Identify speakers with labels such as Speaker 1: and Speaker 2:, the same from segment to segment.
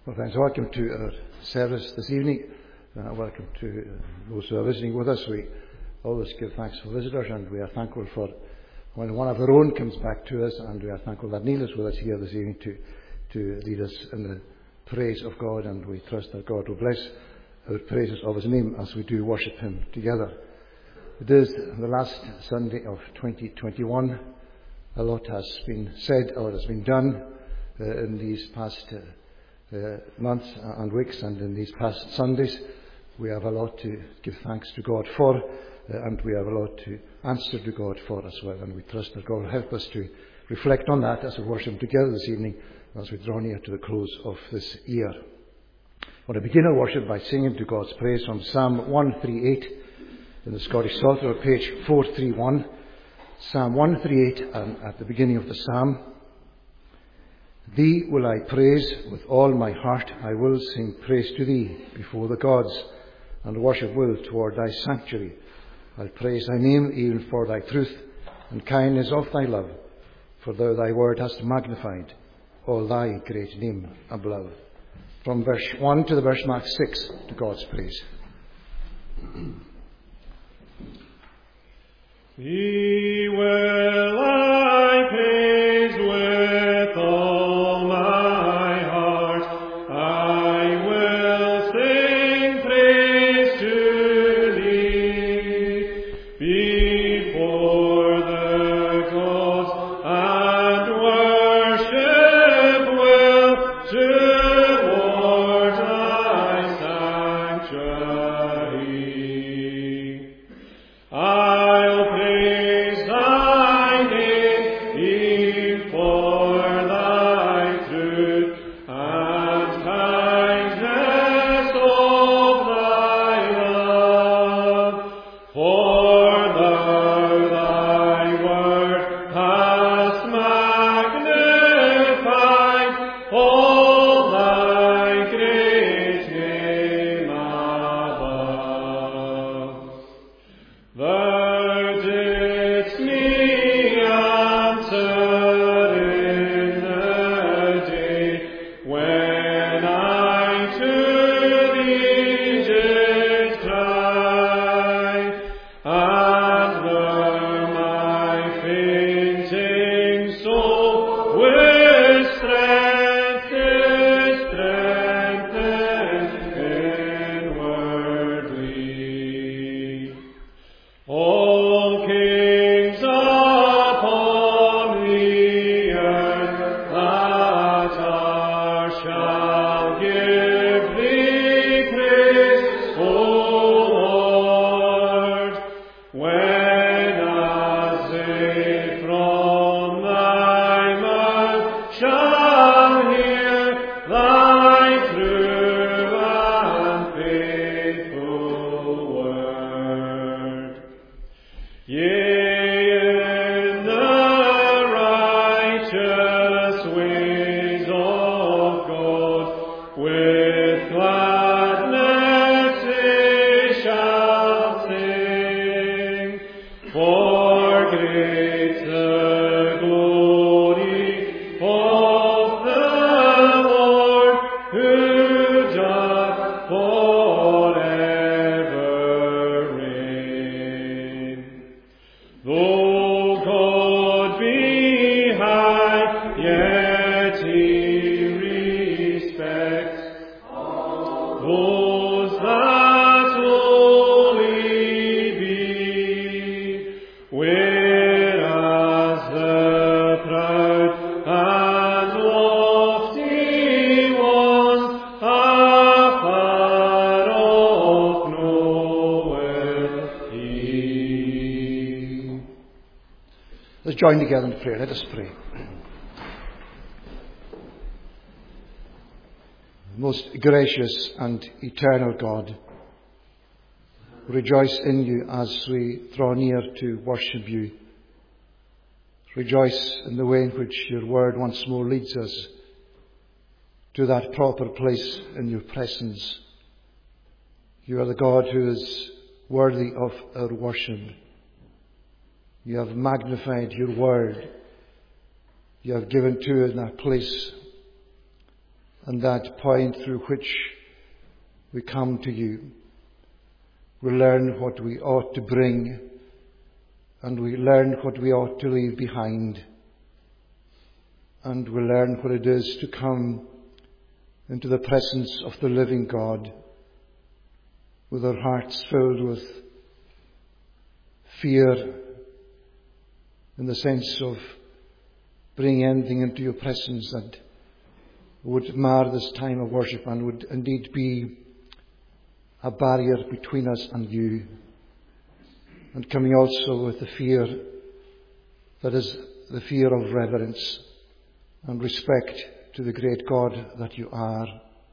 Speaker 1: Well, friends, welcome to our service this evening. Welcome to those who are visiting with us. We always give thanks for visitors, and we are thankful for when one of our own comes back to us, and we are thankful that Neil is with us here this evening to lead us in the praise of God, and we trust that God will bless our praises of His name as we do worship Him together. It is the last Sunday of 2021. A lot has been said, a lot has been done in these past months and weeks, and in these past Sundays. We have a lot to give thanks to God for, and we have a lot to answer to God for as well, and we trust that God will help us to reflect on that as we worship together this evening as we draw near to the close of this year. I want to begin our worship by singing to God's praise from Psalm 138 in the Scottish Psalter, page 431. Psalm 138, and at the beginning of the psalm: Thee will I praise with all my heart. I will sing praise to Thee before the gods, and worship will toward Thy sanctuary. I'll praise Thy name even for Thy truth, and kindness of Thy love. For Thou Thy word hast magnified all Thy great name above. From verse 1 to the verse mark 6 to God's praise.
Speaker 2: Thee will I praise with all my heart. I will sing praise to Thee before the gods, and worship will toward Thy sanctuary. I'll praise Thy name, even for Thy truth, and kindness of Thy love. For Thou Thy word hast magnified all Thy great name above. Thou didst me answer in the day, when I to Thee did cry, and Thou my fainting soul with strength didst strengthen inwardly. All kings upon the earth that are shall give Thee praise, O Lord, when as they from Thy mouth shall hear Thy true and faithful word. Yea, in the righteous ways of God, with gladness they shall sing, for great the glory of the Lord, who doth forever reign. Though God be high, yet He respects those that lowly be, whereas the proud and lofty ones afar off knoweth He.
Speaker 1: Let's join together in prayer. Let us pray. Most gracious and eternal God, we rejoice in You as we draw near to worship You. Rejoice in the way in which Your word once more leads us to that proper place in Your presence. You are the God who is worthy of our worship. You have magnified Your word. You have given to it a place and that point through which we come to you. We learn what we ought to bring, and we learn what we ought to leave behind. And we learn what it is to come into the presence of the living God with our hearts filled with fear, in the sense of bringing anything into your presence that would mar this time of worship and would indeed be a barrier between us and you. And coming also with the fear that is the fear of reverence and respect to the great God that you are.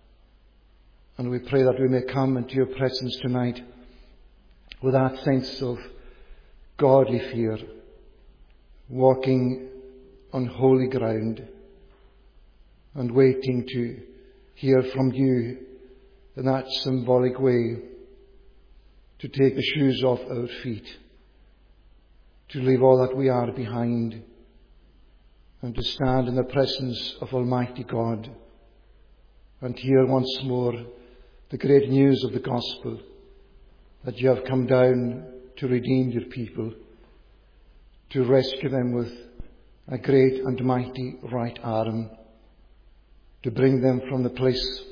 Speaker 1: And we pray that we may come into your presence tonight with that sense of godly fear, walking on holy ground and waiting to hear from you in that symbolic way, to take the shoes off our feet, to leave all that we are behind, and to stand in the presence of Almighty God and hear once more the great news of the gospel, that you have come down to redeem your people, to rescue them with a great and mighty right arm, to bring them from the place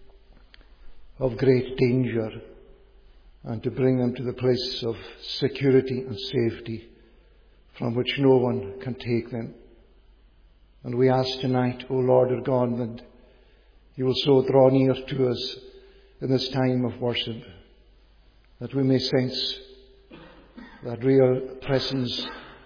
Speaker 1: of great danger and to bring them to the place of security and safety from which no one can take them. And we ask tonight, O Lord our God, that you will so draw near to us in this time of worship, that we may sense that real presence,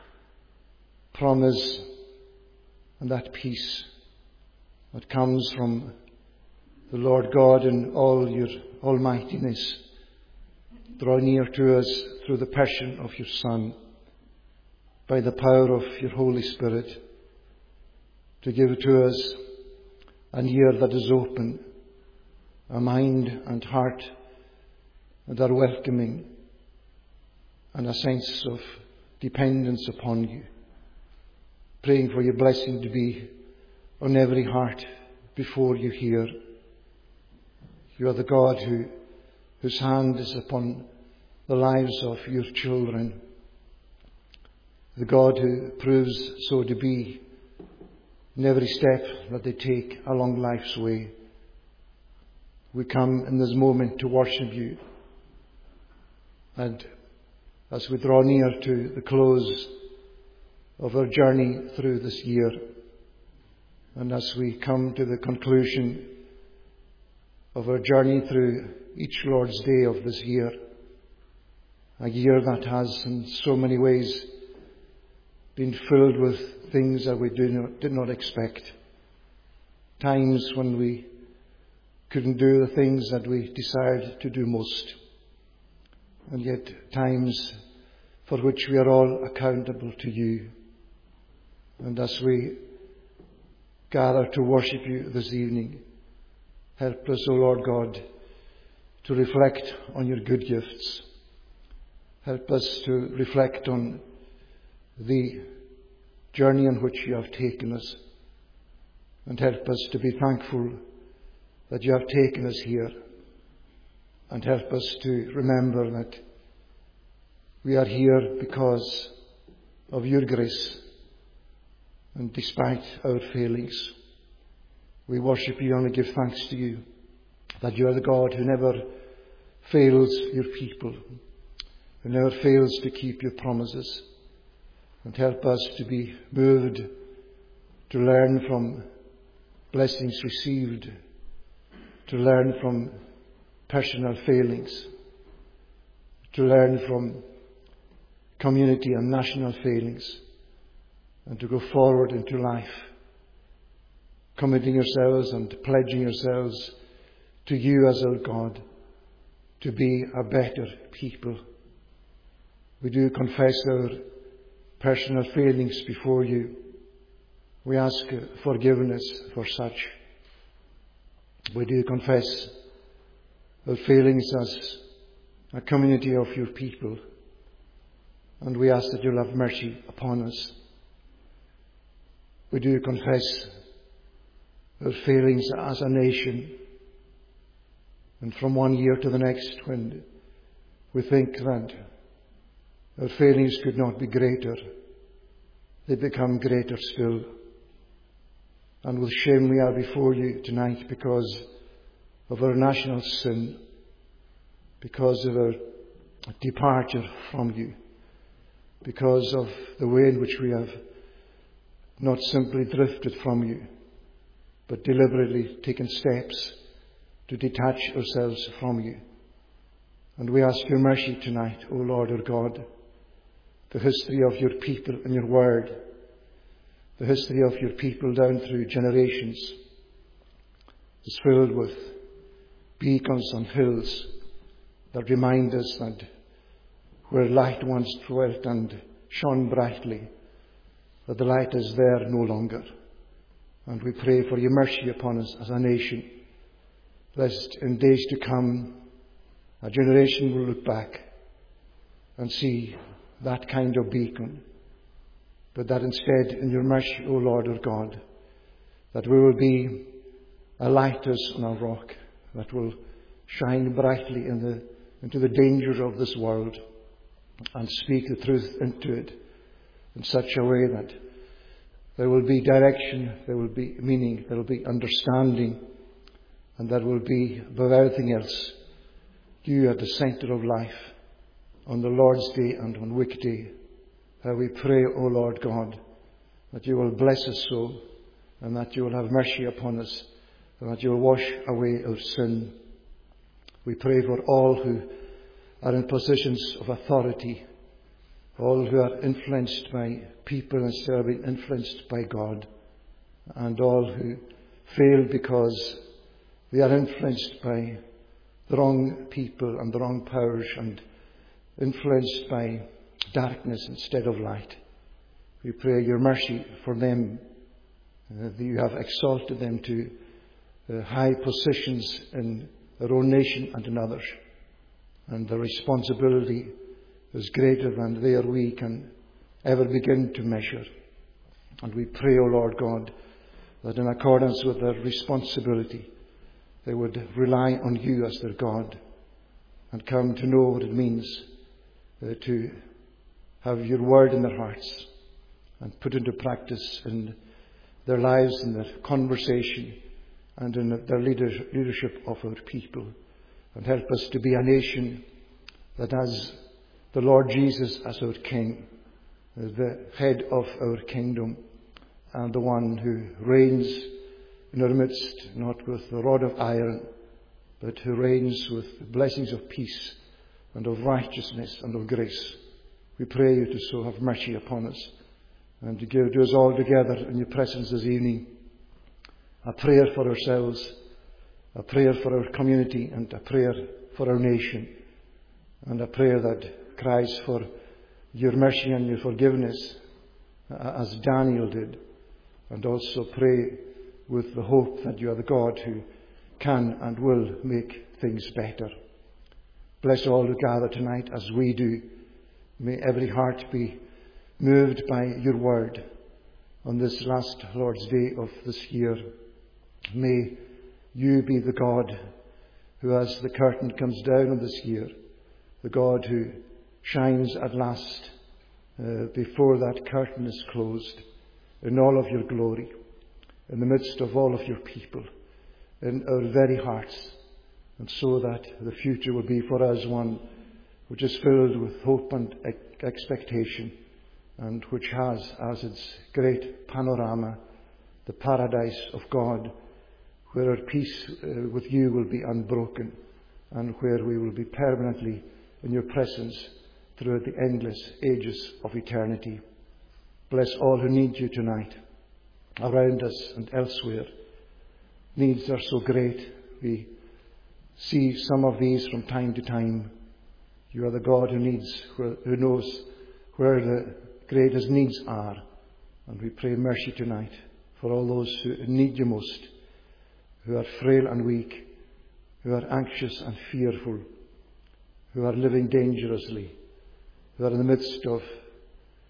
Speaker 1: promise, and that peace that comes from the Lord God in all your almightiness. Draw near to us through the passion of your Son, by the power of your Holy Spirit, to give to us an ear that is open, a mind and heart that are welcoming, and a sense of dependence upon you. Praying for your blessing to be on every heart before you here. You are the God whose hand is upon the lives of your children. The God who proves so to be in every step that they take along life's way. We come in this moment to worship you. And as we draw near to the close of our journey through this year, and as we come to the conclusion of our journey through each Lord's Day of this year, a year that has in so many ways been filled with things that we did not expect. Times when we couldn't do the things that we desired to do most. And yet times for which we are all accountable to you. And as we gather to worship you this evening, help us, O Lord God, to reflect on your good gifts. Help us to reflect on the journey on which you have taken us. And help us to be thankful that you have taken us here. And help us to remember that we are here because of your grace. And despite our failings, we worship you and we give thanks to you that you are the God who never fails your people, who never fails to keep your promises. And help us to be moved to learn from blessings received, to learn from personal failings, to learn from community and national failings, and to go forward into life, committing ourselves and pledging ourselves to you as our God, to be a better people. We do confess our personal failings before you. We ask forgiveness for such. We do confess our failings as a community of your people, and we ask that you'll have mercy upon us. We do confess our failings as a nation. And from one year to the next, when we think that our failings could not be greater, they become greater still. And with shame we are before you tonight because of our national sin, because of our departure from you, because of the way in which we have not simply drifted from you, but deliberately taken steps to detach ourselves from you. And we ask your mercy tonight, O Lord our God. The history of your people in your word, the history of your people down through generations, is filled with beacons on hills that remind us that where light once dwelt and shone brightly, that the light is there no longer. And we pray for your mercy upon us as a nation, lest in days to come a generation will look back and see that kind of beacon, but that instead, in your mercy, O Lord our God, that we will be a lighthouse on a rock that will shine brightly into the dangers of this world and speak the truth into it in such a way that there will be direction, there will be meaning, there will be understanding, and there will be, above everything else, you at the centre of life on the Lord's Day and on weekday. We pray, O Lord God, that you will bless us so, and that you will have mercy upon us, and that you will wash away our sin. We pray for all who are in positions of authority, all who are influenced by people instead of being influenced by God, and all who fail because they are influenced by the wrong people and the wrong powers and influenced by darkness instead of light. We pray your mercy for them, that you have exalted them to high positions in their own nation and in others, and the responsibility is greater than there we can ever begin to measure. And we pray, O Lord God, that in accordance with their responsibility they would rely on you as their God and come to know what it means to have your word in their hearts and put into practice in their lives, in their conversation, and in their leadership of our people. And help us to be a nation that has the Lord Jesus as our King, the head of our kingdom, and the one who reigns in our midst, not with the rod of iron, but who reigns with blessings of peace and of righteousness and of grace. We pray you to so have mercy upon us and to give to us all together in your presence this evening a prayer for ourselves, a prayer for our community, and a prayer for our nation, and a prayer that cries for your mercy and your forgiveness as Daniel did, and also pray with the hope that you are the God who can and will make things better. Bless all who gather tonight as we do. May every heart be moved by your word on this last Lord's Day of this year. May you be the God who, as the curtain comes down on this year, the God who shines at last before that curtain is closed in all of your glory, in the midst of all of your people, in our very hearts, and so that the future will be for us one which is filled with hope and expectation, and which has as its great panorama the paradise of God, where our peace with you will be unbroken, and where we will be permanently in your presence throughout the endless ages of eternity. Bless all who need you tonight, around us and elsewhere. Needs are so great. We see some of these from time to time. You are the God who knows where the greatest needs are. And we pray mercy tonight for all those who need you most, who are frail and weak, who are anxious and fearful, who are living dangerously, who are in the midst of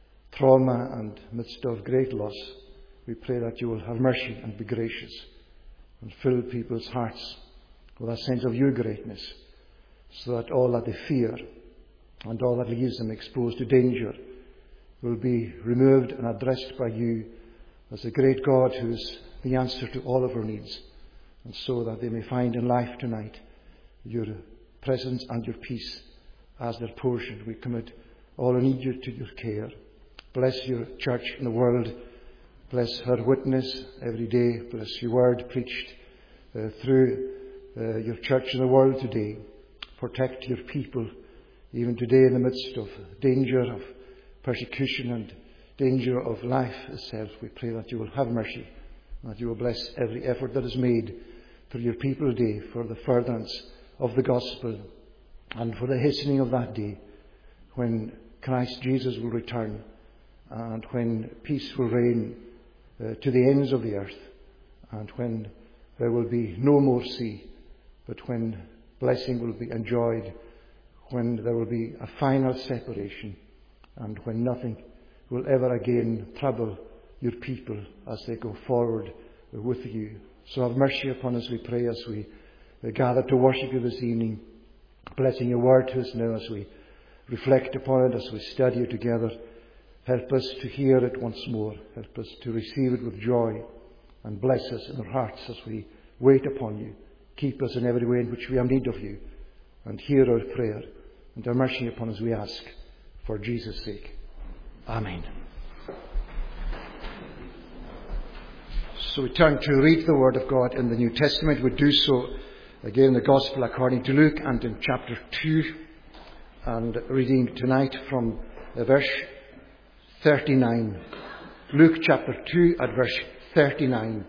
Speaker 1: trauma and midst of great loss. We pray that you will have mercy and be gracious. and fill people's hearts with a sense of your greatness, so that all that they fear and all that leaves them exposed to danger will be removed and addressed by you as the great God who is the answer to all of our needs, and so that they may find in life tonight your presence and your peace as their portion. We commit all who need you to your care. Bless your church in the world. Bless her witness every day. Bless your word preached through your church in the world today. Protect your people even today in the midst of danger, of persecution and danger of life itself. We pray that you will have mercy, that you will bless every effort that is made through your people today for the furtherance of the gospel and for the hastening of that day when Christ Jesus will return and when peace will reign to the ends of the earth, and when there will be no more sea, but when blessing will be enjoyed, when there will be a final separation, and when nothing will ever again trouble your people as they go forward with you. So have mercy upon us, we pray, as we gather to worship you this evening, blessing your word to us now as we reflect upon it, as we study it together. Help us to hear it once more. Help us to receive it with joy, and bless us in our hearts as we wait upon you. Keep us in every way in which we have need of you, and hear our prayer, and have mercy upon us, we ask, for Jesus' sake. Amen. So we turn to read the Word of God in the New Testament. We do so again in the Gospel according to Luke, and in chapter 2, and reading tonight from verse 39. Luke chapter 2 at verse 39.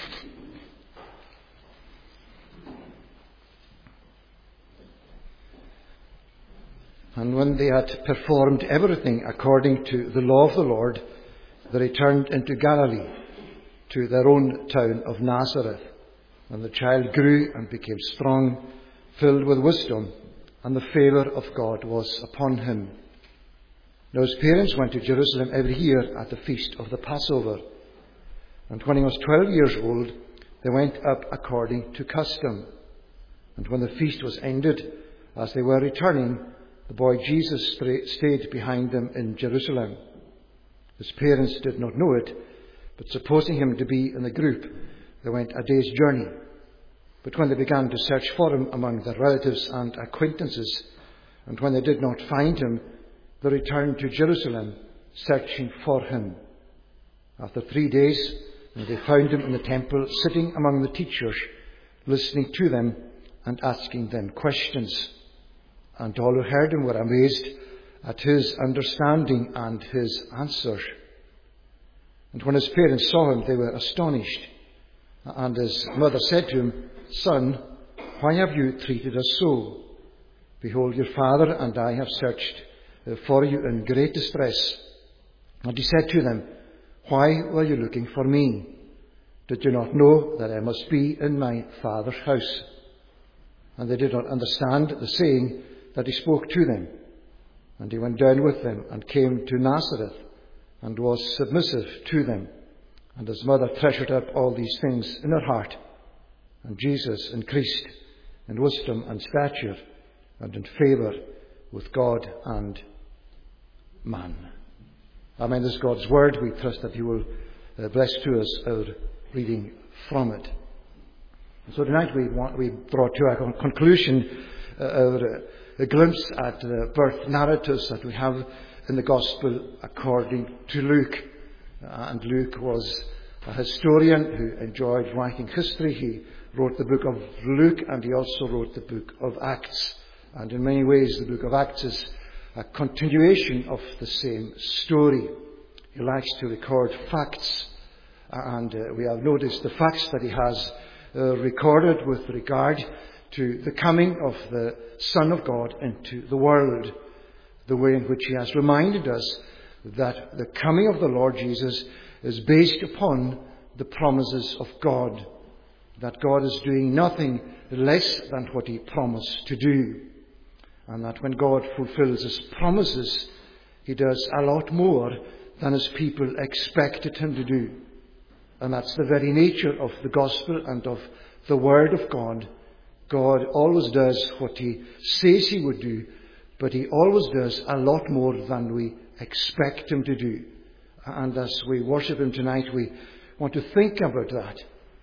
Speaker 1: And when they had performed everything according to the law of the Lord, they returned into Galilee, to their own town of Nazareth. And the child grew and became strong, filled with wisdom, and the favour of God was upon him. Now his parents went to Jerusalem every year at the feast of the Passover. And when he was 12 years old, they went up according to custom. And when the feast was ended, as they were returning, the boy Jesus stayed behind them in Jerusalem. His parents did not know it, but supposing him to be in the group, they went a day's journey. But when they began to search for him among their relatives and acquaintances, and when they did not find him, they returned to Jerusalem, searching for him. After 3 days, they found him in the temple, sitting among the teachers, listening to them and asking them questions. And all who heard him were amazed at his understanding and his answers. And when his parents saw him, they were astonished. And his mother said to him, "Son, why have you treated us so? Behold, your father and I have searched for you in great distress." And he said to them, "Why were you looking for me? Did you not know that I must be in my Father's house?" And they did not understand the saying that he spoke to them. And he went down with them and came to Nazareth and was submissive to them. And his mother treasured up all these things in her heart. And Jesus increased in wisdom and stature and in favour with God and man. Amen. This is God's word. We trust that He will bless to us our reading from it. So tonight we brought to a conclusion a glimpse at the birth narratives that we have in the Gospel according to Luke. And Luke was a historian who enjoyed writing history. He wrote the book of Luke, and he also wrote the book of Acts. And in many ways the book of Acts is a continuation of the same story. He likes to record facts, and we have noticed the facts that he has recorded with regard to the coming of the Son of God into the world, the way in which he has reminded us that the coming of the Lord Jesus is based upon the promises of God, that God is doing nothing less than what He promised to do, and that when God fulfills His promises, He does a lot more than His people expected Him to do. And that's the very nature of the gospel and of the Word of God. God always does what He says He would do, but He always does a lot more than we expect Him to do. And as we worship Him tonight, we want to think about that.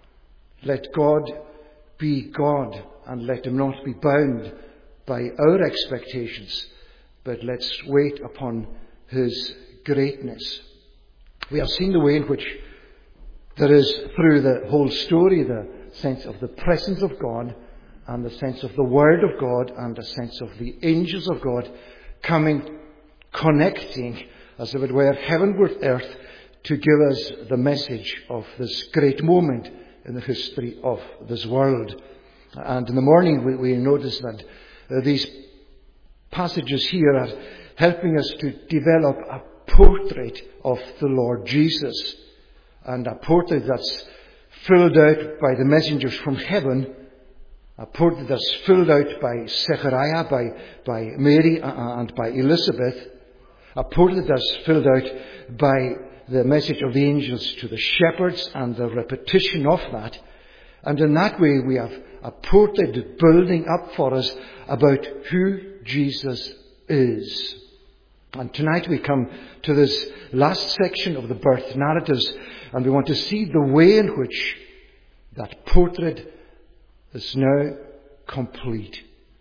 Speaker 1: Let God be God, and let Him not be bound by our expectations, but let's wait upon His greatness. We have seen the way in which there is, through the whole story, the sense of the presence of God, and the sense of the Word of God, and the sense of the angels of God coming, connecting, as if it were, heaven with earth, to give us the message of this great moment in the history of this world. And in the morning we notice that these passages here are helping us to develop a portrait of the Lord Jesus, and a portrait that's filled out by the messengers from heaven, a portrait that's filled out by Zechariah, by Mary and by Elizabeth, a portrait that's filled out by the message of the angels to the shepherds and the repetition of that. And in that way we have a portrait building up for us about who Jesus is. And tonight we come to this last section of the birth narratives, and we want to see the way in which that portrait is now complete.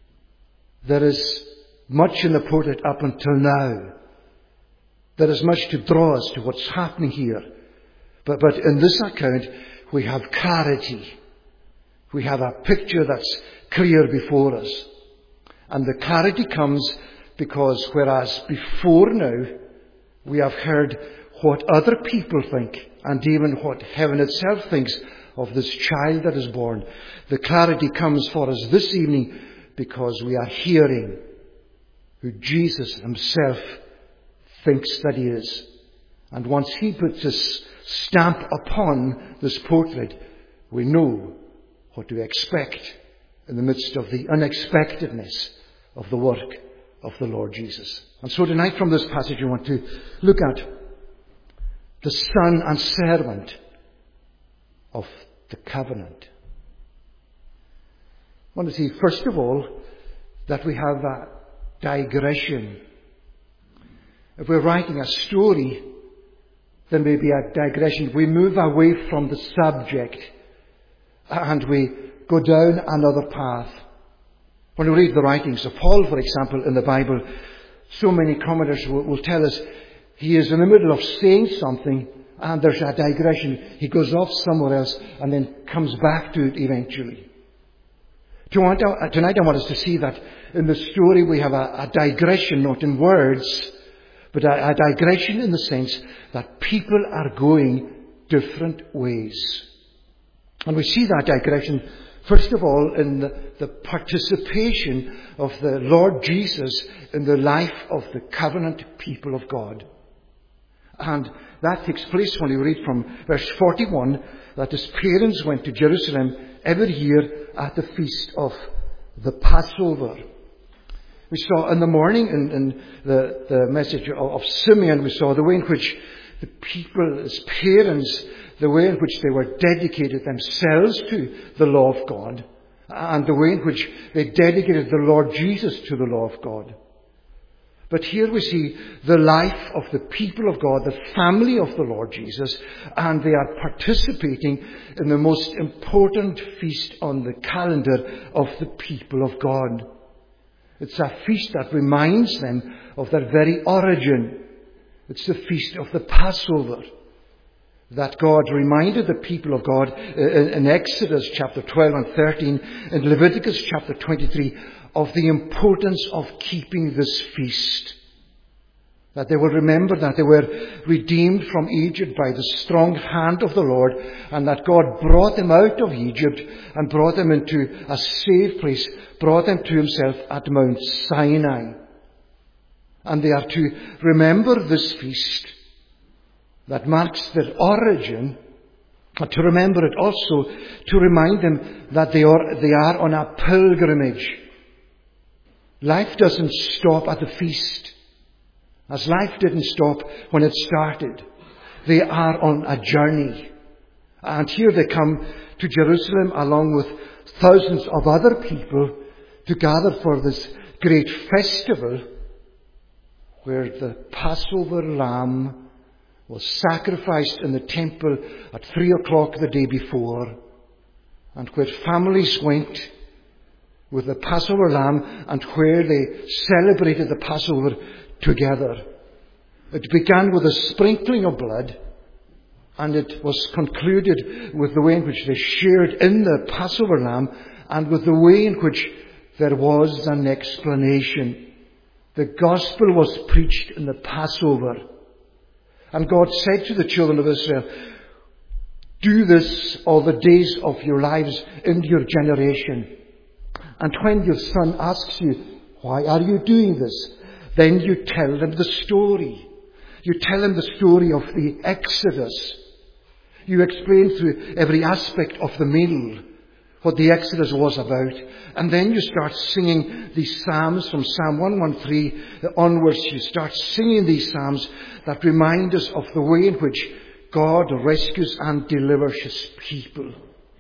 Speaker 1: There is much in the portrait up until now. There is much to draw us to what's happening here. But in this account, we have clarity. We have a picture that's clear before us. And the clarity comes because whereas before now we have heard what other people think, and even what heaven itself thinks of this child that is born, the clarity comes for us this evening because we are hearing who Jesus Himself thinks that He is. And once He puts His stamp upon this portrait, we know what to expect in the midst of the unexpectedness of the work of the Lord Jesus. And so tonight from this passage we want to look at the son and servant of the covenant. I want to see first of all that we have a digression. If we're writing a story, then maybe a digression. We move away from the subject and we go down another path. When we read the writings of Paul, for example, in the Bible, so many commentators will tell us he is in the middle of saying something and there's a digression. He goes off somewhere else and then comes back to it eventually. Tonight I want us to see that in the story we have a digression, not in words, but a digression in the sense that people are going different ways. And we see that digression, first of all, in the participation of the Lord Jesus in the life of the covenant people of God. And that takes place when we read from verse 41 that his parents went to Jerusalem every year at the feast of the Passover. We saw in the morning in the message of Simeon, we saw the way in which the people, his parents, the way in which they were dedicated themselves to the law of God, and the way in which they dedicated the Lord Jesus to the law of God. But here we see the life of the people of God, the family of the Lord Jesus, and they are participating in the most important feast on the calendar of the people of God. It's a feast that reminds them of their very origin. It's the feast of the Passover that God reminded the people of God in Exodus chapter 12 and 13, in Leviticus chapter 23, of the importance of keeping this feast. That they will remember that they were redeemed from Egypt by the strong hand of the Lord, and that God brought them out of Egypt and brought them into a safe place, brought them to Himself at Mount Sinai. And they are to remember this feast that marks their origin, but to remember it also to remind them that they are on a pilgrimage. Life doesn't stop at the feast, as life didn't stop when it started. They are on a journey. And here they come to Jerusalem along with thousands of other people to gather for this great festival where the Passover lamb was sacrificed in the temple at 3 o'clock the day before, and where families went with the Passover lamb and where they celebrated the Passover together. It began with a sprinkling of blood, and it was concluded with the way in which they shared in the Passover lamb and with the way in which there was an explanation. The gospel was preached in the Passover. And God said to the children of Israel, do this all the days of your lives in your generation. And when your son asks you, why are you doing this? Then you tell them the story. You tell them the story of the Exodus. You explain through every aspect of the meal what the Exodus was about. And then you start singing these psalms from Psalm 113 onwards. You start singing these psalms that remind us of the way in which God rescues and delivers His people.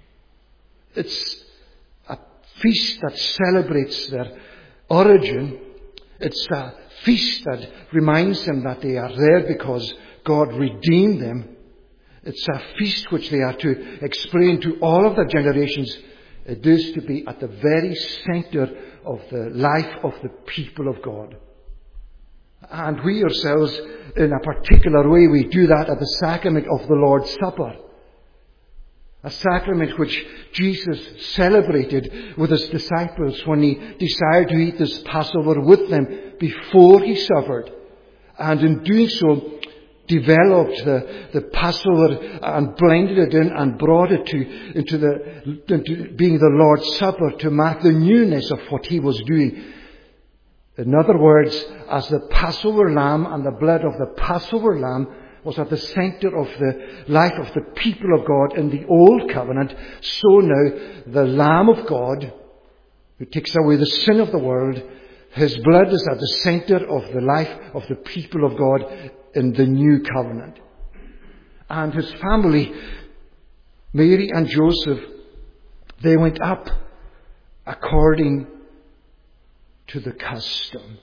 Speaker 1: It's a feast that celebrates their origin. It's a feast that reminds them that they are there because God redeemed them. It's a feast which they are to explain to all of their generations. It is to be at the very center of the life of the people of God. And we ourselves, in a particular way, we do that at the sacrament of the Lord's Supper. A sacrament which Jesus celebrated with His disciples when He desired to eat this Passover with them before He suffered. And in doing so, developed the Passover and blended it in and brought it into being the Lord's Supper to mark the newness of what He was doing. In other words, as the Passover lamb and the blood of the Passover lamb was at the center of the life of the people of God in the Old Covenant, so now the Lamb of God, who takes away the sin of the world, His blood is at the center of the life of the people of God in the New Covenant. And His family, Mary and Joseph, they went up according to the custom.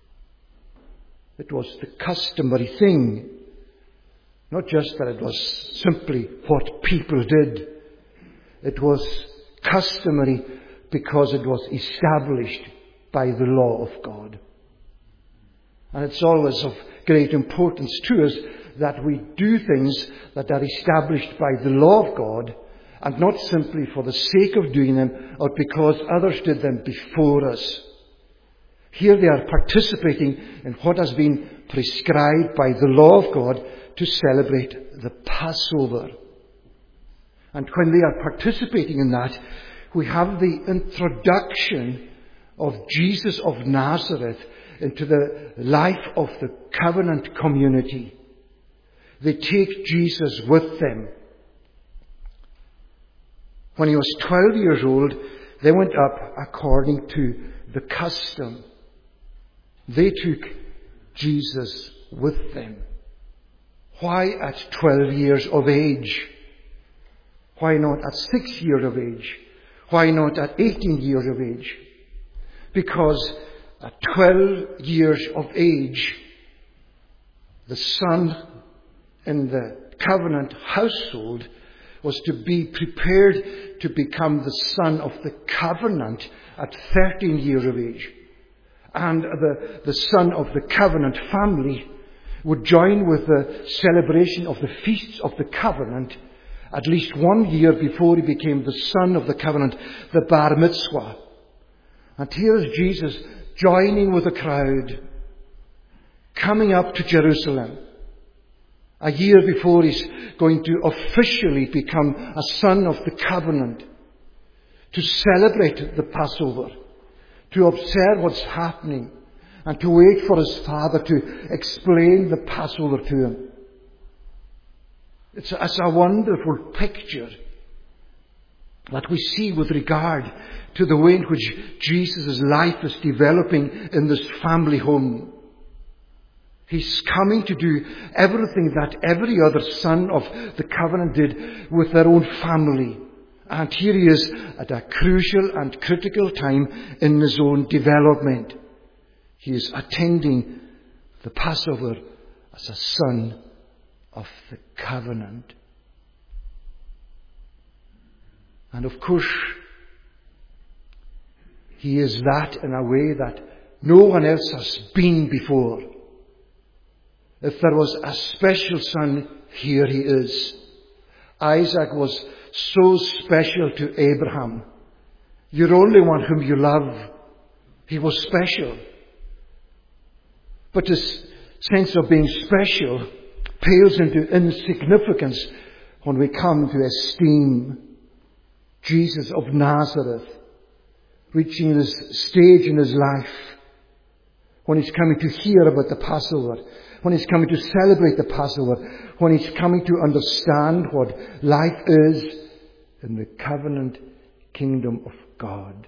Speaker 1: It was the customary thing. Not just that it was simply what people did. It was customary because it was established by the law of God. And it's always of great importance to us that we do things that are established by the law of God, and not simply for the sake of doing them or because others did them before us. Here they are participating in what has been prescribed by the law of God to celebrate the Passover. And when they are participating in that, we have the introduction of Jesus of Nazareth into the life of the covenant community. They take Jesus with them. When He was 12 years old, they went up according to the custom. They took Jesus with them. Why at 12 years of age? Why not at 6 years of age? Why not at 18 years of age? Because at 12 years of age, the son in the covenant household was to be prepared to become the son of the covenant at 13 years of age. And the son of the covenant family would join with the celebration of the feasts of the covenant at least 1 year before he became the son of the covenant, the bar mitzvah. And here's Jesus joining with the crowd, coming up to Jerusalem, a year before he's going to officially become a son of the covenant, to celebrate the Passover, to observe what's happening, and to wait for his Father to explain the Passover to him. It's a wonderful picture that we see with regard to the way in which Jesus' life is developing in this family home. He's coming to do everything that every other son of the covenant did with their own family. And here he is at a crucial and critical time in his own development. He is attending the Passover as a son of the covenant. And of course, he is that in a way that no one else has been before. If there was a special son, here he is. Isaac was so special to Abraham. Your only one whom you love. He was special. But this sense of being special pales into insignificance when we come to esteem Jesus of Nazareth, reaching this stage in his life when he's coming to hear about the Passover, when he's coming to celebrate the Passover, when he's coming to understand what life is in the covenant kingdom of God.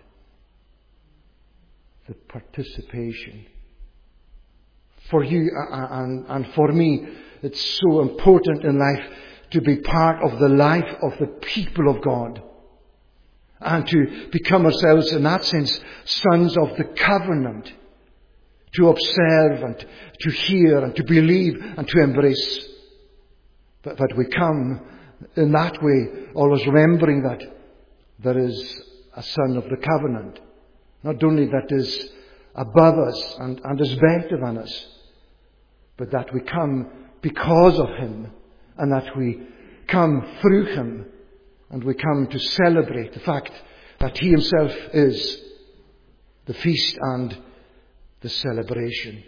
Speaker 1: The participation. For you and for me, it's so important in life to be part of the life of the people of God. And to become ourselves, in that sense, sons of the covenant. To observe and to hear and to believe and to embrace. But we come in that way, always remembering that there is a son of the covenant. Not only that is above us and is better than us, but that we come because of him, and that we come through him, and we come to celebrate the fact that he himself is the feast and the celebration.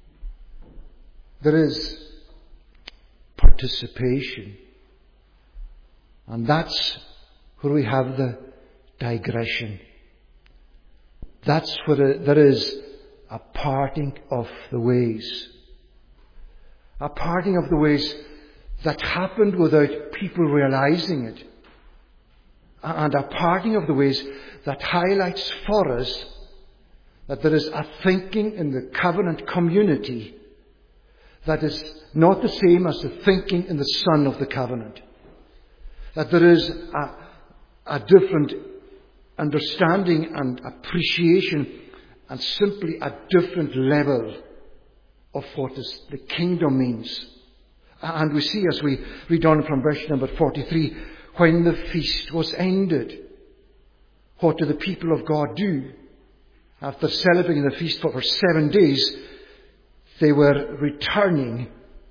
Speaker 1: There is participation. And that's where we have the digression. That's where there is a parting of the ways. A parting of the ways that happened without people realizing it. And a parting of the ways that highlights for us that there is a thinking in the covenant community that is not the same as the thinking in the Son of the covenant. That there is a different understanding and appreciation and simply a different level of what the kingdom means. And we see as we read on from verse number 43, when the feast was ended, what do the people of God do? After celebrating the feast for 7 days, they were returning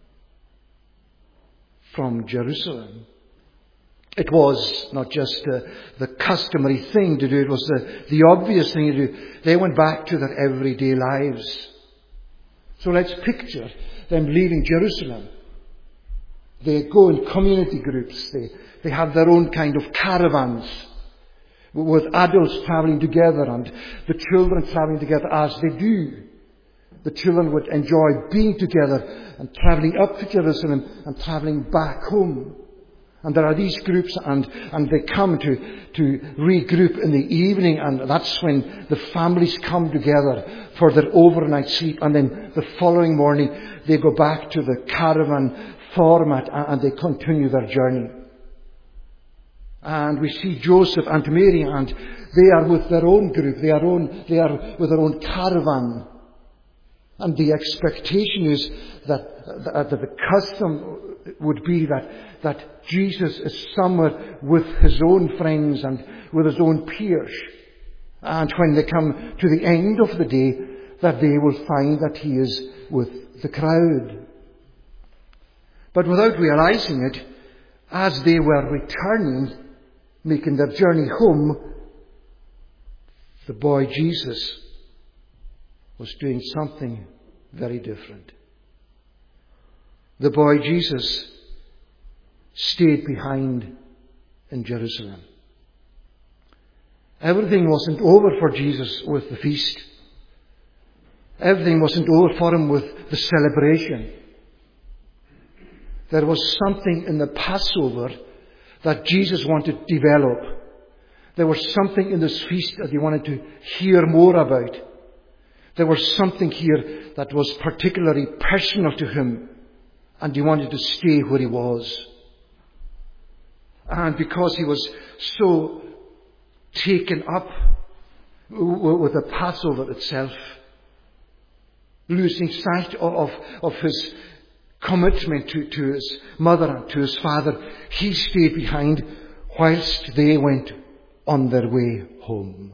Speaker 1: from Jerusalem. It was not just the customary thing to do, it was the obvious thing to do. They went back to their everyday lives. So let's picture them leaving Jerusalem. They go in community groups. They have their own kind of caravans, with adults travelling together and the children travelling together as they do. The children would enjoy being together and travelling up to Jerusalem and travelling back home. And there are these groups and they come to regroup in the evening, and that's when the families come together for their overnight sleep, and then the following morning they go back to the caravan format and they continue their journey. And we see Joseph and Mary, and they are with their own group, they are with their own caravan. And the expectation is that the custom would be that Jesus is somewhere with his own friends and with his own peers. And when they come to the end of the day, that they will find that he is with the crowd. But without realizing it, as they were returning, making their journey home, the boy Jesus was doing something very different. The boy Jesus stayed behind in Jerusalem. Everything wasn't over for Jesus with the feast. Everything wasn't over for him with the celebration. There was something in the Passover that Jesus wanted to develop. There was something in this feast that he wanted to hear more about. There was something here that was particularly personal to him, and he wanted to stay where he was. And because he was so taken up with the Passover itself, losing sight of his commitment to his mother and to his father, he stayed behind whilst they went on their way home.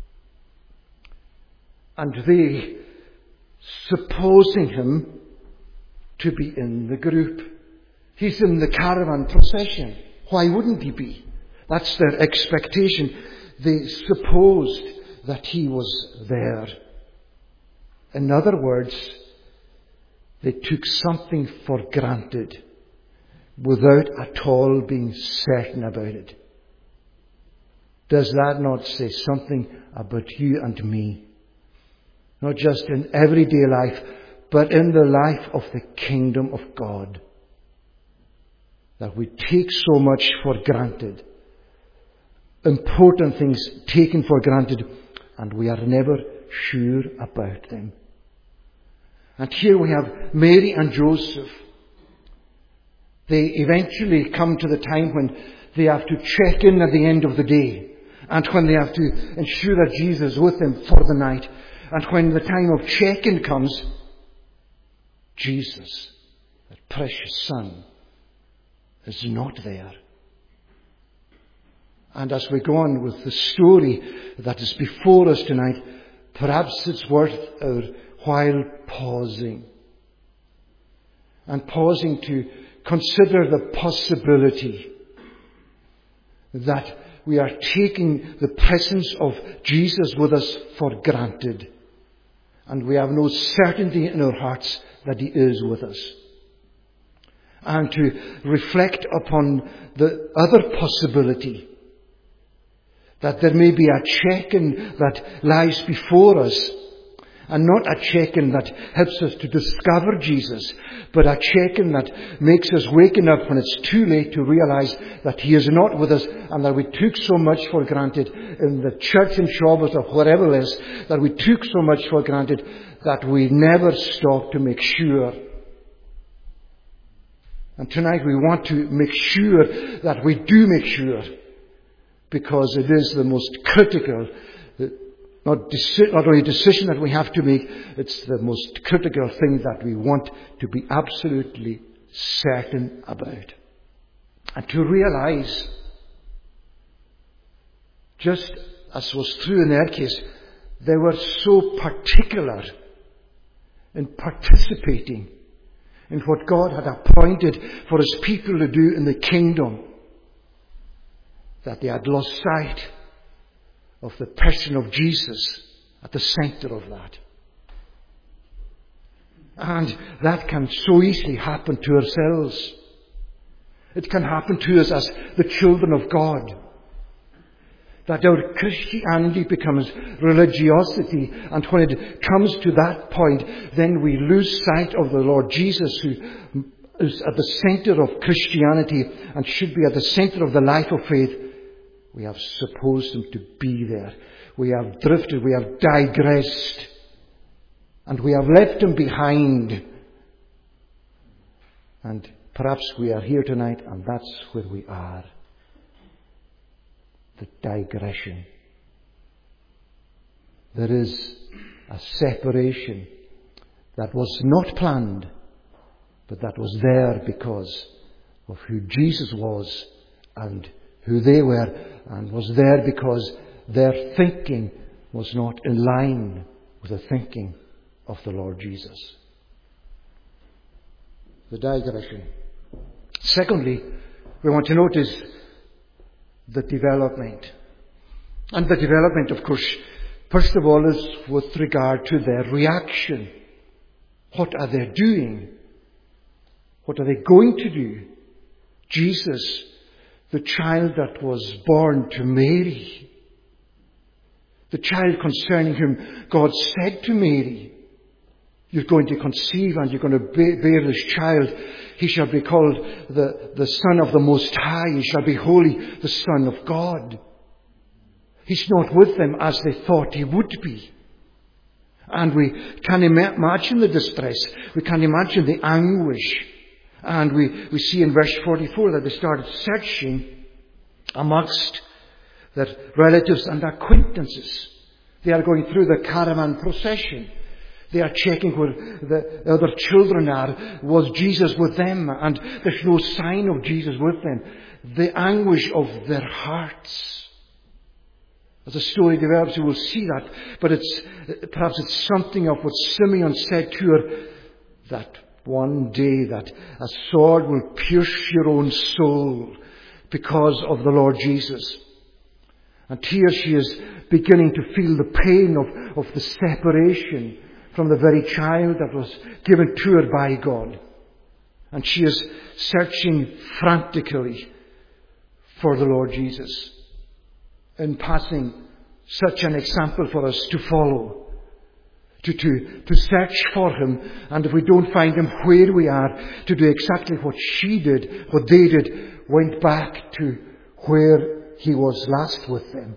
Speaker 1: And they, supposing him to be in the group. He's in the caravan procession. Why wouldn't he be? That's their expectation. They supposed that he was there. In other words, they took something for granted without at all being certain about it. Does that not say something about you and me? Not just in everyday life, but in the life of the kingdom of God. That we take so much for granted. Important things taken for granted, and we are never sure about them. And here we have Mary and Joseph. They eventually come to the time when they have to check in at the end of the day, and when they have to ensure that Jesus is with them for the night. And when the time of check-in comes, Jesus, that precious Son, is not there. And as we go on with the story that is before us tonight, perhaps it's worth our while pausing. And pausing to consider the possibility that we are taking the presence of Jesus with us for granted. And we have no certainty in our hearts that he is with us. And to reflect upon the other possibility that there may be a check-in that lies before us, and not a check-in that helps us to discover Jesus, but a check-in that makes us waken up when it's too late to realize that he is not with us, and that we took so much for granted in the church and Shabbos or whatever it is, that we took so much for granted that we never stop to make sure. And tonight we want to make sure that we do make sure, because it is the most critical, not only decision that we have to make, it's the most critical thing that we want to be absolutely certain about. And to realize, just as was true in their case, they were so particular in participating in what God had appointed for his people to do in the kingdom, that they had lost sight of the person of Jesus at the center of that. And that can so easily happen to ourselves. It can happen to us as the children of God. That our Christianity becomes religiosity, and when it comes to that point, then we lose sight of the Lord Jesus, who is at the center of Christianity and should be at the center of the life of faith. We have supposed him to be there. We have drifted, we have digressed, and we have left him behind. And perhaps we are here tonight, and that's where we are. The digression. There is a separation that was not planned, but that was there because of who Jesus was and who they were, and was there because their thinking was not in line with the thinking of the Lord Jesus. The digression. Secondly, we want to notice the development. And the development, of course, first of all, is with regard to their reaction. What are they doing? What are they going to do? Jesus, the child that was born to Mary, the child concerning whom God said to Mary, you're going to conceive and you're going to bear this child. He shall be called the Son of the Most High. He shall be holy, the Son of God. He's not with them as they thought he would be. And we can imagine the distress. We can imagine the anguish. And we see in verse 44 that they started searching amongst their relatives and acquaintances. They are going through the caravan procession. They are checking where the other children are. Was Jesus with them? And there's no sign of Jesus with them. The anguish of their hearts. As the story develops, you will see that. But perhaps it's something of what Simeon said to her, that one day that a sword will pierce your own soul because of the Lord Jesus. And here she is beginning to feel the pain of the separation from the very child that was given to her by God. And she is searching frantically for the Lord Jesus. In passing, such an example for us to follow. To search for Him, and if we don't find Him where we are, to do exactly what she did, what they did, went back to where He was last with them.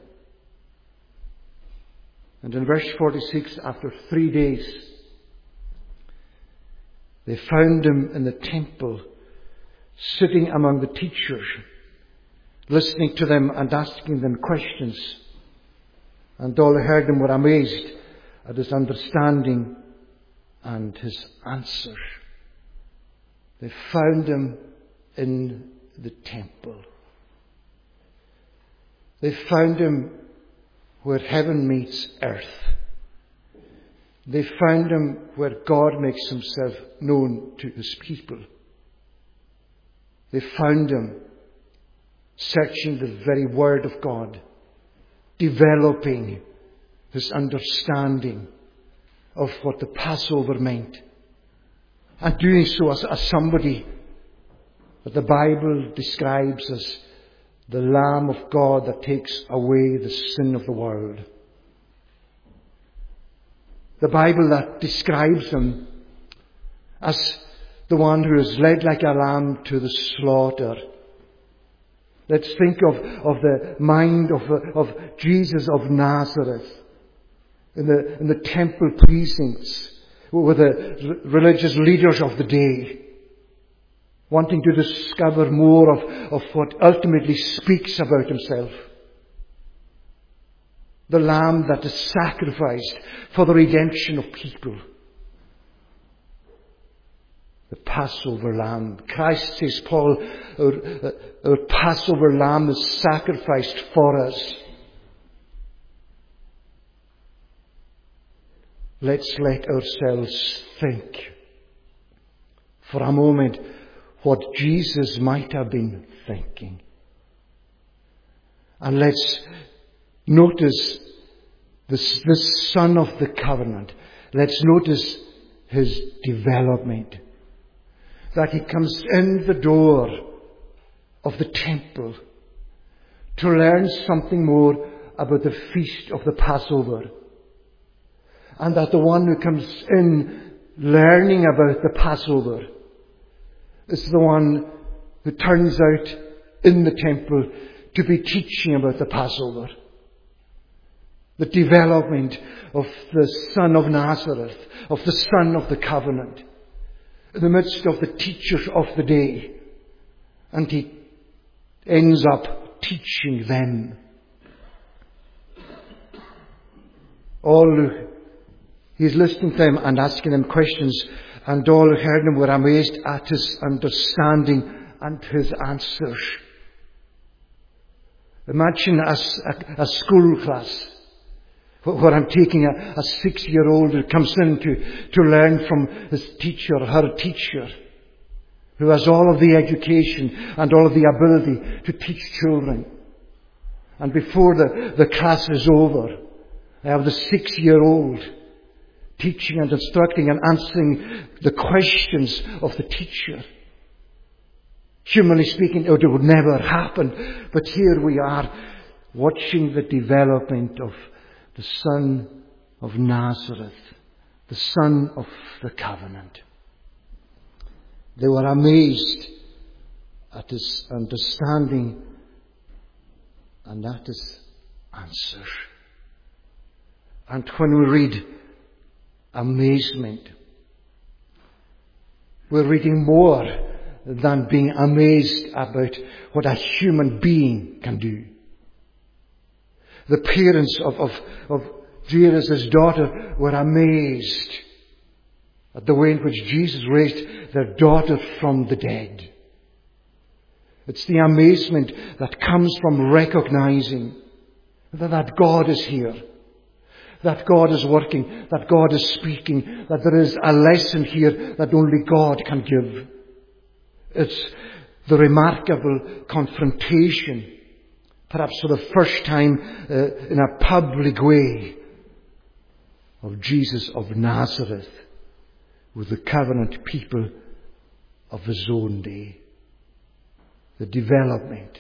Speaker 1: And in verse 46, after 3 days, they found Him in the temple, sitting among the teachers, listening to them and asking them questions. And all who heard Him were amazed at His understanding and His answer. They found Him in the temple. They found Him where heaven meets earth. They found Him where God makes Himself known to His people. They found Him searching the very Word of God, developing His understanding of what the Passover meant, and doing so as somebody that the Bible describes as the Lamb of God that takes away the sin of the world. The Bible that describes Him as the one who is led like a lamb to the slaughter. Let's think of the mind of Jesus of Nazareth in the temple precincts with the religious leaders of the day, wanting to discover more of what ultimately speaks about Himself. The Lamb that is sacrificed for the redemption of people. The Passover Lamb. Christ, says Paul, our Passover Lamb is sacrificed for us. Let's let ourselves think for a moment what Jesus might have been thinking. And let's notice this Son of the Covenant. Let's notice His development. That He comes in the door of the temple to learn something more about the feast of the Passover. And that the one who comes in learning about the Passover is the one who turns out in the temple to be teaching about the Passover. The development of the Son of Nazareth, of the Son of the Covenant, in the midst of the teachers of the day. And He ends up teaching them. He's listening to them and asking them questions, and all who heard Him were amazed at His understanding and His answers. Imagine a school class where I'm taking a 6-year-old who comes in to learn from his teacher or her teacher, who has all of the education and all of the ability to teach children. And before the class is over, I have the 6-year-old teaching and instructing and answering the questions of the teacher. Humanly speaking, it would never happen. But here we are, watching the development of the Son of Nazareth, the Son of the Covenant. They were amazed at His understanding and at His answer. And when we read amazement. We're reading more than being amazed about what a human being can do. The parents of Jairus' daughter were amazed at the way in which Jesus raised their daughter from the dead. It's the amazement that comes from recognizing that God is here, that God is working, that God is speaking, that there is a lesson here that only God can give. It's the remarkable confrontation, perhaps for the first time in a public way, of Jesus of Nazareth with the covenant people of his own day. The development.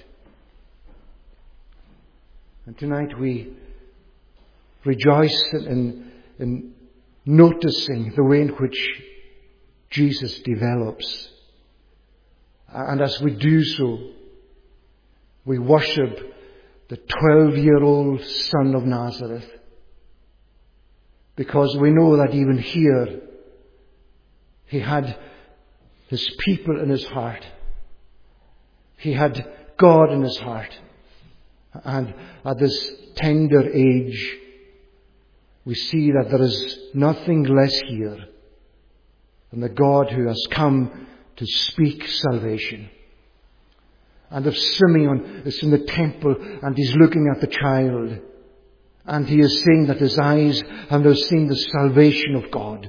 Speaker 1: And tonight we rejoice in noticing the way in which Jesus develops. And as we do so, we worship the 12-year-old son of Nazareth. Because we know that even here, he had his people in his heart. He had God in his heart. And at this tender age, we see that there is nothing less here than the God who has come to speak salvation. And if Simeon is in the temple and he's looking at the child, and he is saying that his eyes have now seen the salvation of God,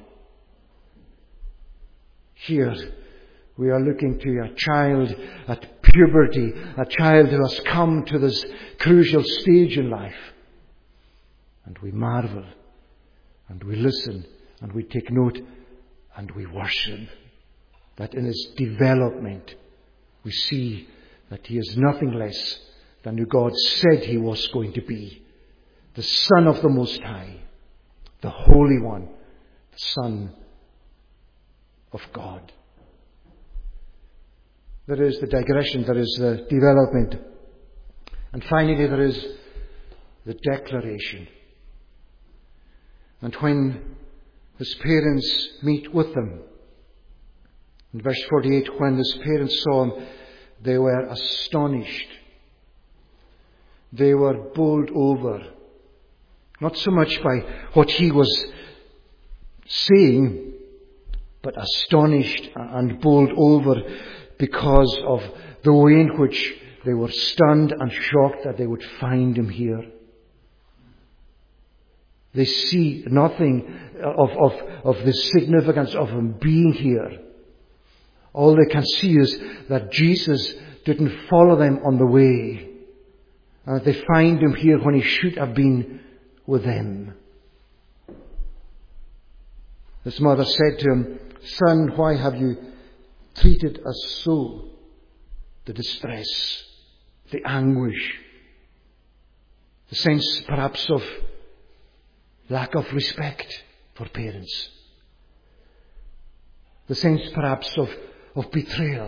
Speaker 1: here we are looking to a child at puberty, a child who has come to this crucial stage in life. And we marvel, and we listen, and we take note, and we worship that in his development we see that he is nothing less than who God said he was going to be. The Son of the Most High, the Holy One, the Son of God. There is the digression, there is the development. And finally there is the declaration. And when his parents meet with him, in verse 48, when his parents saw him, they were astonished. They were bowled over. Not so much by what he was saying, but astonished and bowled over because of the way in which they were stunned and shocked that they would find him here. They see nothing of the significance of him being here. All they can see is that Jesus didn't follow them on the way, and that they find him here when he should have been with them. His mother said to him, "Son, why have you treated us so?" The distress, the anguish, the sense perhaps of lack of respect for parents, the sense perhaps of betrayal.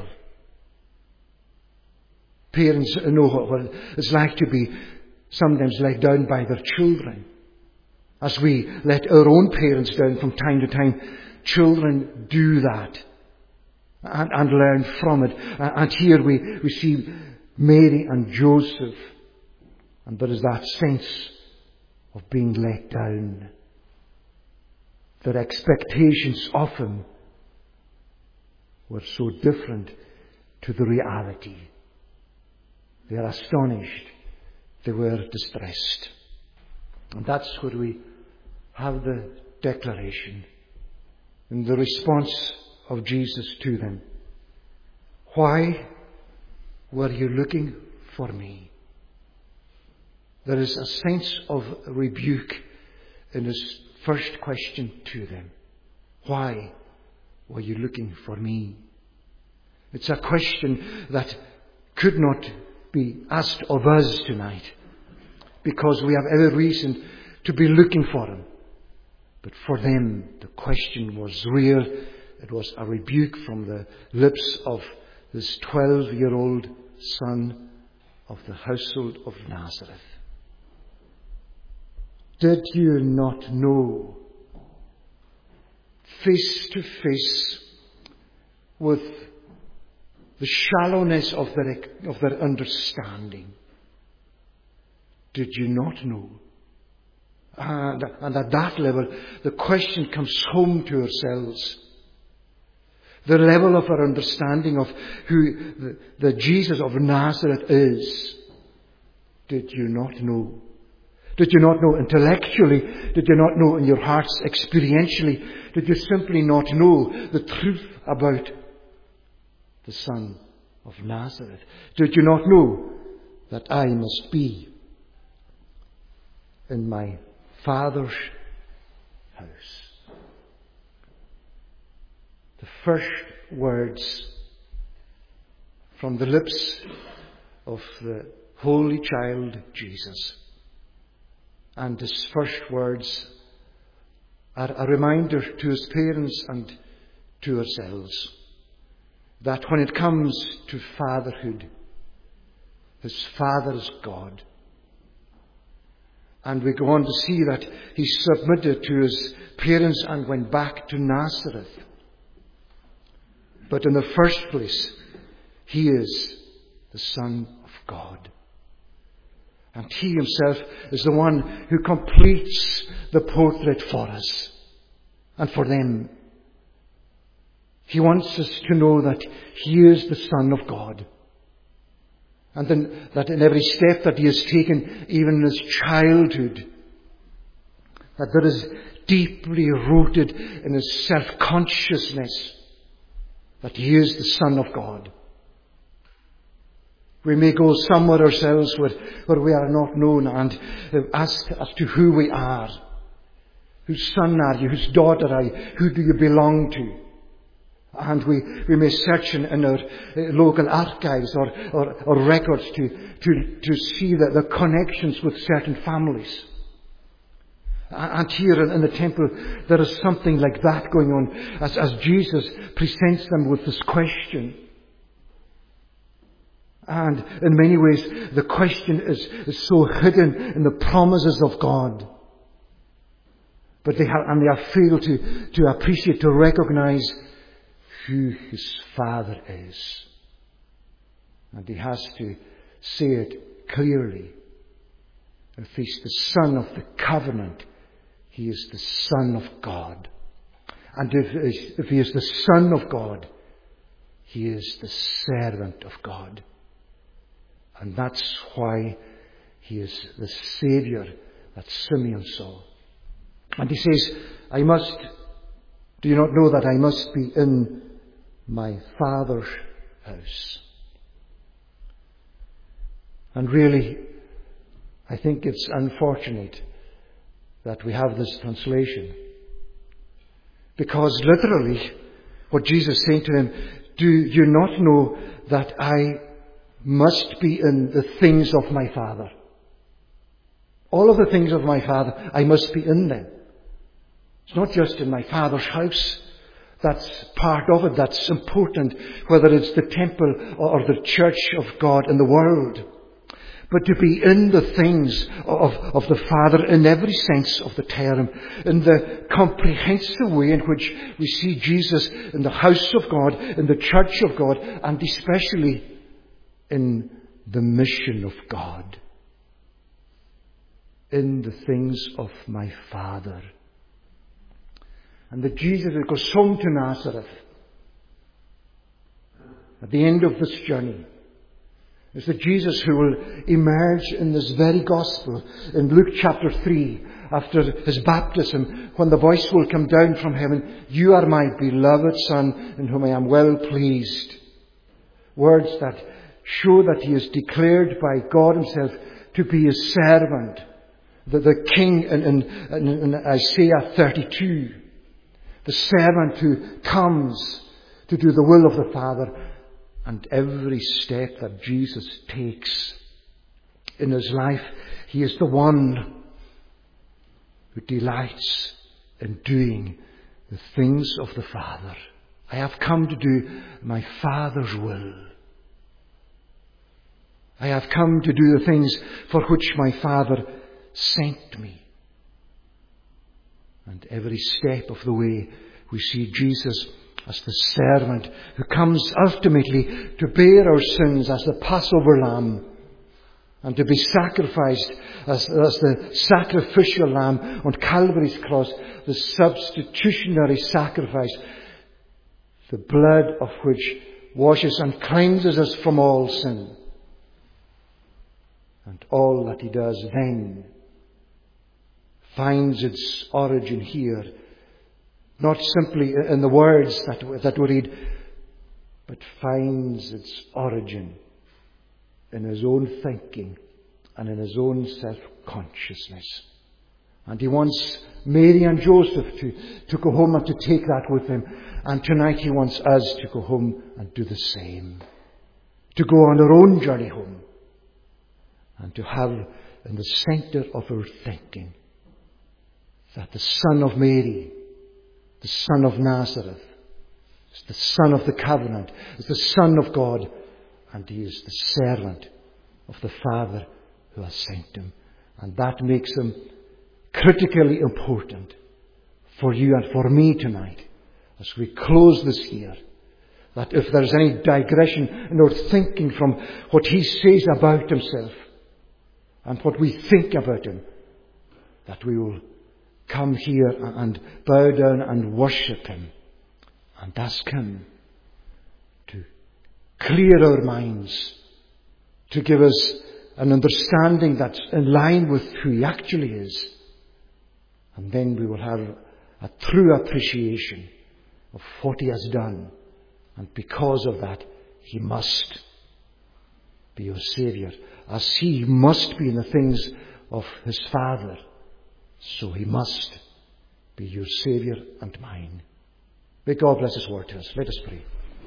Speaker 1: Parents know what it's like to be sometimes let down by their children. As we let our own parents down from time to time, children do that and learn from it. And here we see Mary and Joseph, and there is that sense of being let down. Their expectations of him were so different to the reality. They are astonished. They were distressed. And that's where we have the declaration and the response of Jesus to them. Why were you looking for me? There is a sense of rebuke in his first question to them. Why were you looking for me? It's a question that could not be asked of us tonight, because we have every reason to be looking for him. But for them, the question was real. It was a rebuke from the lips of this 12-year-old son of the household of Nazareth. Did you not know face to face with the shallowness of their understanding. Did you not know? And at that level, the question comes home to ourselves. The level of our understanding of who the Jesus of Nazareth is. Did you not know? Did you not know intellectually? Did you not know in your hearts experientially? Did you simply not know the truth about the Son of Nazareth? Did you not know that I must be in my Father's house? The first words from the lips of the Holy Child Jesus, and his first words are a reminder to his parents and to ourselves that when it comes to fatherhood, his Father is God. And we go on to see that he submitted to his parents and went back to Nazareth. But in the first place, he is the Son of God. And he himself is the one who completes the portrait for us and for them. He wants us to know that he is the Son of God. And then that in every step that he has taken, even in his childhood, that there is deeply rooted in his self-consciousness that he is the Son of God. We may go somewhere ourselves where we are not known and ask as to who we are. Whose son are you? Whose daughter are you? Who do you belong to? And we may search in our local archives or records to see the connections with certain families. And here in the temple, there is something like that going on as Jesus presents them with this question. And in many ways, the question is so hidden in the promises of God. But they have failed to appreciate, to recognize who his Father is. And he has to say it clearly. If he's the Son of the covenant, he is the Son of God. And if he is the Son of God, he is the servant of God. And that's why he is the Saviour that Simeon saw. And he says, do you not know that I must be in my Father's house? And really, I think it's unfortunate that we have this translation. Because literally, what Jesus is saying to him, do you not know that I must be in the things of my Father? All of the things of my Father, I must be in them. It's not just in my Father's house. That's part of it. That's important, whether it's the temple or the church of God in the world. But to be in the things of the Father in every sense of the term, in the comprehensive way in which we see Jesus in the house of God, in the church of God, and especially in the mission of God. In the things of my Father. And that Jesus goes home to Nazareth at the end of this journey is the Jesus who will emerge in this very gospel in Luke chapter 3 after his baptism, when the voice will come down from heaven, "You are my beloved Son, in whom I am well pleased." Words that show that he is declared by God himself to be his servant, the king in Isaiah 32. The servant who comes to do the will of the Father. And every step that Jesus takes in his life, he is the one who delights in doing the things of the Father. I have come to do my Father's will. I have come to do the things for which my Father sent me. And every step of the way, we see Jesus as the servant who comes ultimately to bear our sins as the Passover lamb and to be sacrificed as the sacrificial lamb on Calvary's cross, the substitutionary sacrifice, the blood of which washes and cleanses us from all sin. And all that he does then finds its origin here, not simply in the words that we read, but finds its origin in his own thinking and in his own self-consciousness. And he wants Mary and Joseph to go home and to take that with him. And tonight he wants us to go home and do the same. To go on our own journey home. And to have in the centre of our thinking that the Son of Mary, the Son of Nazareth, is the Son of the Covenant, is the Son of God, and he is the servant of the Father who has sent him. And that makes him critically important for you and for me tonight as we close this year. That if there is any digression in our thinking from what he says about himself and what we think about him, that we will come here and bow down and worship him and ask him to clear our minds, to give us an understanding that's in line with who he actually is. And then we will have a true appreciation of what he has done. And because of that, he must be your Saviour. As he must be in the things of his Father, so he must be your Saviour and mine. May God bless his word to us. Let us pray.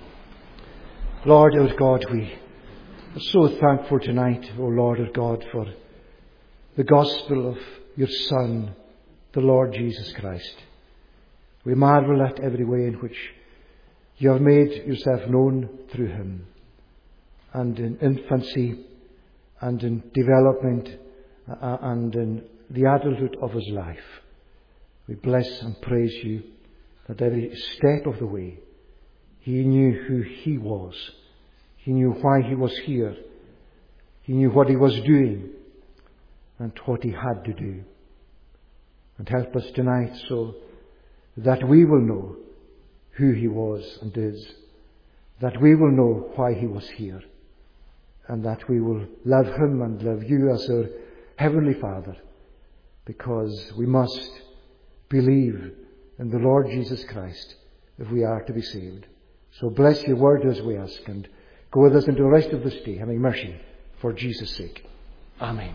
Speaker 1: Lord our God, we are so thankful tonight, O Lord our God, for the gospel of your Son, the Lord Jesus Christ. We marvel at every way in which you have made yourself known through him, and in infancy, and in development, and in the adulthood of his life. We bless and praise you that every step of the way he knew who he was. He knew why he was here. He knew what he was doing and what he had to do. And help us tonight so that we will know who he was and is, that we will know why he was here, and that we will love him and love you as our Heavenly Father, because we must believe in the Lord Jesus Christ if we are to be saved. So bless your word as we ask, and go with us into the rest of this day, having mercy for Jesus' sake. Amen.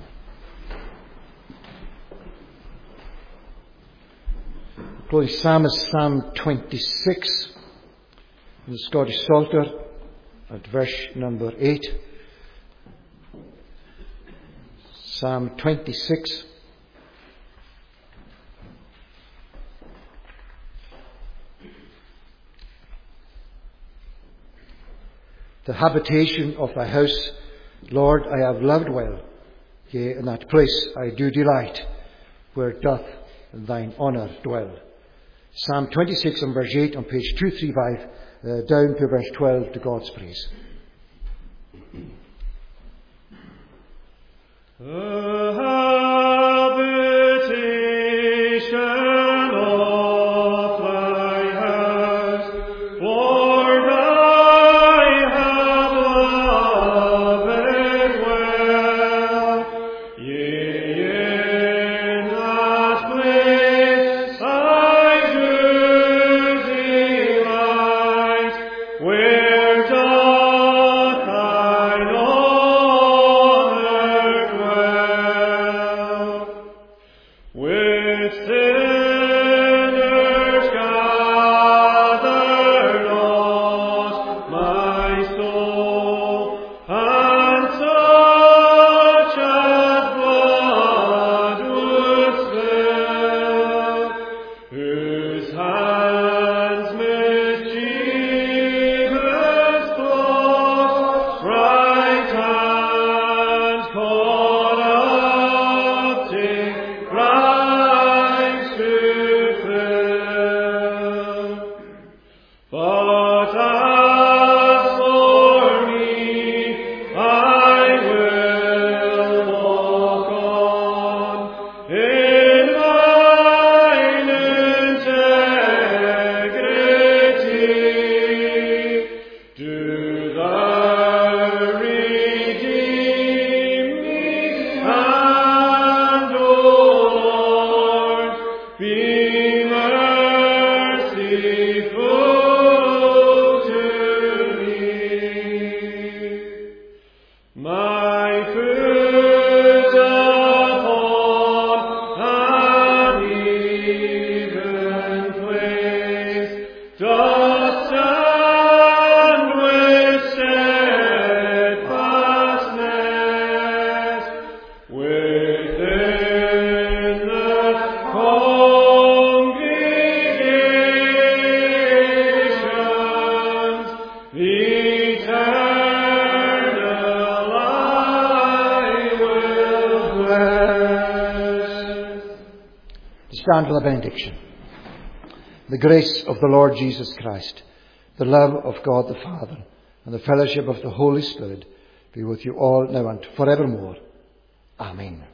Speaker 1: Closing psalm is Psalm 26 in the Scottish Psalter at verse number 8. Psalm 26. The habitation of thy house, Lord, I have loved well. Yea, in that place I do delight, where doth thine honour dwell. Psalm 26 and verse 8 on page 235, down to verse 12, to God's praise.
Speaker 2: With Be merciful to me. My foot upon an even place doth stand with steadfastness within the congregations. Eternal I will bless.
Speaker 1: Stand for the benediction. The grace of the Lord Jesus Christ, the love of God the Father, and the fellowship of the Holy Spirit be with you all now and forevermore. Amen.